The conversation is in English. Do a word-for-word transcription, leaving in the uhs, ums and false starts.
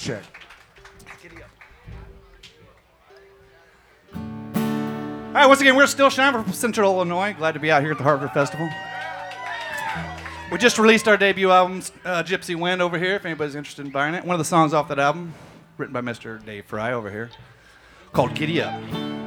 check. All right, once again, we're Still Shine from Central Illinois. Glad to be out here at the Harvard Festival. We just released our debut album, uh, Gypsy Wind, over here, if anybody's interested in buying it. One of the songs off that album, written by Mister Dave Fry over here, called Giddy Up.